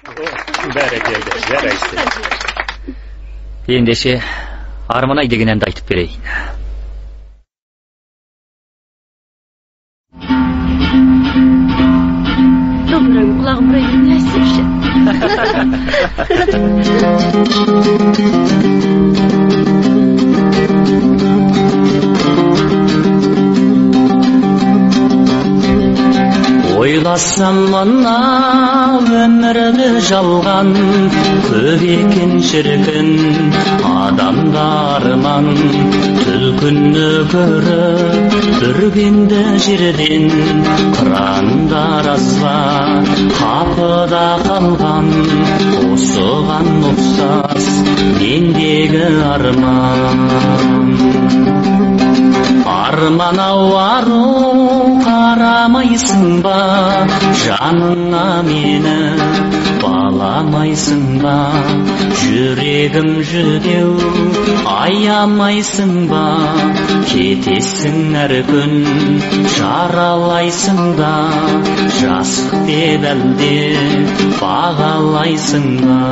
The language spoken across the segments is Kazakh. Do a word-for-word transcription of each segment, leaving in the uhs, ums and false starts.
Бәрекелді, жарайсың. Ендеше Арман-ай деген әнді айтып берейін. Добрым құлағым бұрай не айтсыншы. Ойласам мына өмірді жалған, көп екен шіркін адамда арман. Түлкінді көріп бүргенді жерден, қырандар азба қапыда қалған. Осыған ұқсас мендегі арман. Арман-ау ару қарамайсың ба, жаныңа мені баламайсың ба? Жүрегім жүдеу аямайсың ба? Кетесің әр күн жаралайсың да, жасық деп әлде бағалайсың ба?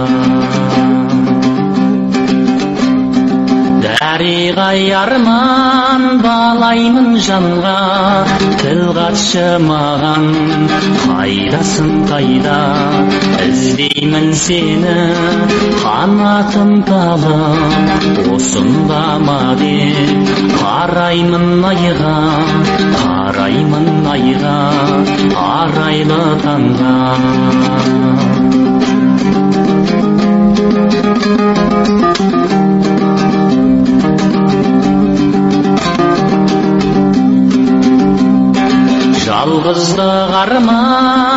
Дәріғай арман балаймын жанға, тіл қатшы маған, қайдасың қайда? Іздеймін сені қанатым талып, осында ма деп қараймын айға, қараймын айға, арайлы таңға. Жалғыздық арман